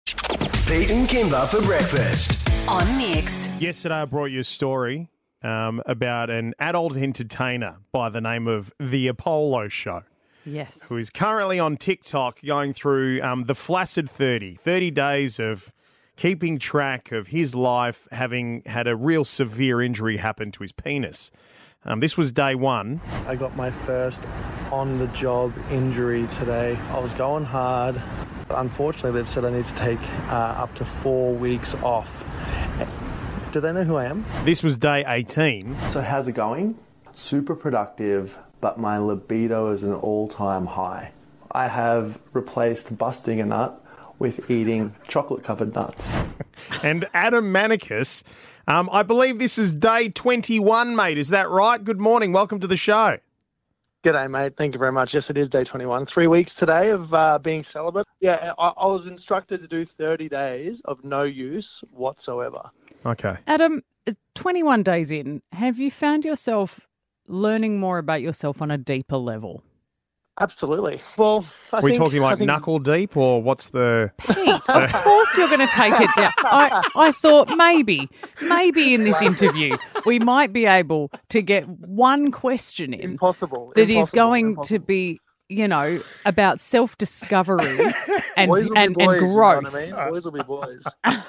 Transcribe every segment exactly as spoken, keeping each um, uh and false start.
Pete and Kimber for breakfast. On Mix. Yesterday I brought you a story um, about an adult entertainer by the name of The Apollo Show. Yes. Who is currently on TikTok going through um, the Flaccid thirty. thirty days of keeping track of his life, having had a real severe injury happen to his penis. Um, this was day one. I got my first on-the-job injury today. I was going hard. But unfortunately, they've said I need to take uh, up to four weeks off. Do they know who I am? This was day eighteen. So how's it going? Super productive, but my libido is an all-time high. I have replaced busting a nut with eating chocolate-covered nuts. And Adam Manicus, um, I believe this is day twenty-one, mate. Is that right? Good morning. Welcome to the show. G'day, mate. Thank you very much. Yes, it is day twenty-one. Three weeks today of uh, being celibate. Yeah, I, I was instructed to do thirty days of no use whatsoever. Okay. Adam, twenty-one days in, have you found yourself learning more about yourself on a deeper level? Absolutely. Well, I Are we think, talking like I think... knuckle deep, or what's the... Pete, of course you're going to take it down. I, I thought maybe, maybe in this interview we might be able to get one question in Impossible. that Impossible. is going Impossible. to be, you know, about self-discovery and, boys will and, be boys, and growth. You know what I mean? Boys will be boys.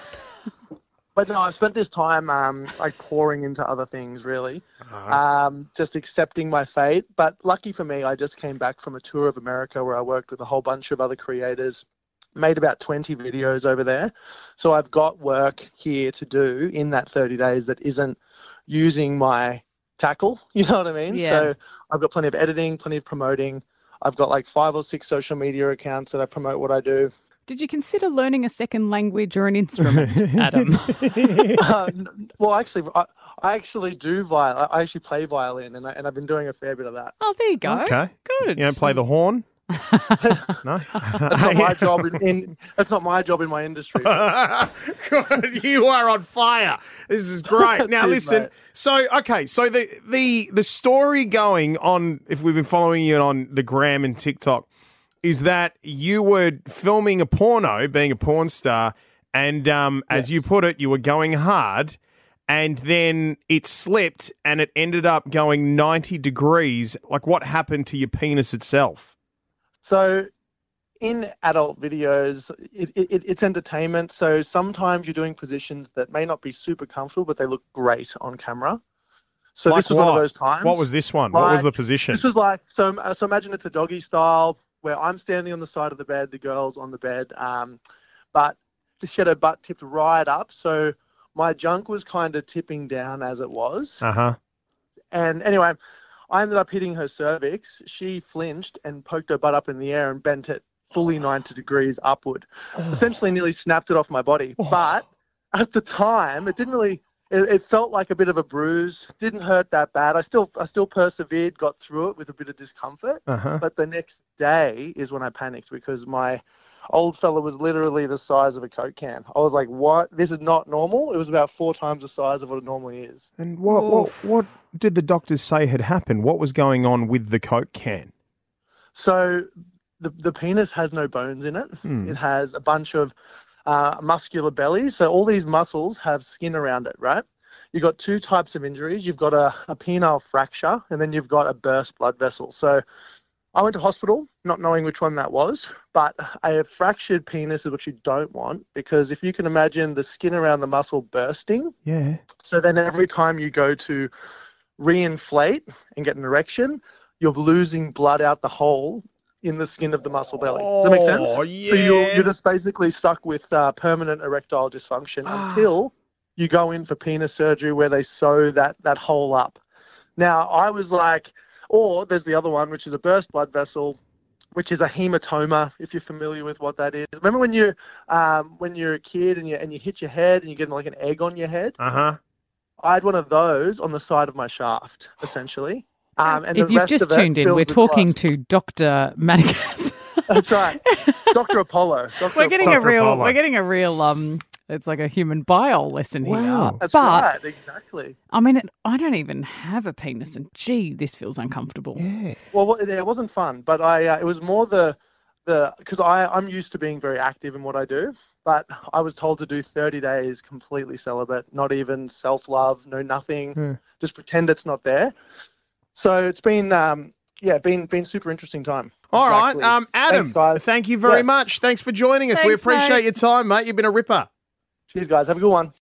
But no, I've spent this time um, like pouring into other things, really, Uh-huh. um, just accepting my fate. But lucky for me, I just came back from a tour of America where I worked with a whole bunch of other creators, made about twenty videos over there. So I've got work here to do in that thirty days that isn't using my tackle, you know what I mean? Yeah. So I've got plenty of editing, plenty of promoting. I've got like five or six social media accounts that I promote what I do. Did you consider learning a second language or an instrument, Adam? uh, n- well, actually, I, I actually do violin. I actually play violin, and, I, and I've been doing a fair bit of that. Oh, there you go. Okay. Good. You don't play the horn? No? That's not my job in, in that's not my job in my industry. God, you are on fire. This is great. Now, Cheers, listen. mate. So, okay, so the, the the story going on, if we've been following you on the gram and TikTok, is that you were filming a porno, being a porn star, and um, as Yes. you put it, you were going hard, and then it slipped, and it ended up going ninety degrees. Like, what happened to your penis itself? So, in adult videos, it, it, it's entertainment. So sometimes you're doing positions that may not be super comfortable, but they look great on camera. So Like this was one of what? those times. What was this one? What was the Like, position? This was like, so uh, so imagine it's a doggy style where I'm standing on the side of the bed, the girl's on the bed, um, but she had her butt tipped right up. So my junk was kind of tipping down as it was. Uh-huh. And anyway, I ended up hitting her cervix. She flinched and poked her butt up in the air and bent it fully ninety degrees upward. Essentially nearly snapped it off my body. But at the time, it didn't really... It, it felt like a bit of a bruise. Didn't hurt that bad. I still, I still persevered, got through it with a bit of discomfort. Uh-huh. But the next day is when I panicked because my old fella was literally the size of a Coke can. I was like, "What? This is not normal." It was about four times the size of what it normally is. And what, what what did the doctors say had happened? What was going on with the Coke can? So the the penis has no bones in it. Hmm. It has a bunch of uh, muscular belly. So all these muscles have skin around it, right? You've got two types of injuries. You've got a, a penile fracture, and then you've got a burst blood vessel. So I went to hospital not knowing which one that was, but a fractured penis is what you don't want because if you can imagine the skin around the muscle bursting, Yeah. so then every time you go to reinflate and get an erection, you're losing blood out the hole in the skin of the muscle belly. Does that make sense? Oh, So you're, yeah. you're just basically stuck with uh, permanent erectile dysfunction until you go in for penis surgery where they sew that, that hole up. Now, I was like, or there's the other one, which is a burst blood vessel, which is a hematoma, if you're familiar with what that is. Remember when you um, when you're a kid and you and you hit your head and you get like an egg on your head? Uh-huh. I had one of those on the side of my shaft, essentially. Um, and if the you've rest just of it tuned in, filled we're with talking blood. to Doctor Manicus. That's right, Doctor Apollo. Doctor We're getting a Doctor real, Apollo. we're getting a real, um, it's like a human bio lesson Wow. here. That's but right, exactly. I mean, it, I don't even have a penis, and gee, this feels uncomfortable. Yeah. Well, it it wasn't fun, but I uh, it was more the the because I I'm used to being very active in what I do, but I was told to do thirty days completely celibate, not even self love, no nothing, Hmm. just pretend it's not there. So it's been um yeah been been super interesting time. All Exactly. right, um, Adam, Thanks, guys. thank you very Yes. much. Thanks for joining us. We Thanks, appreciate mate. your time, mate. You've been a ripper. Cheers, guys. Have a good one.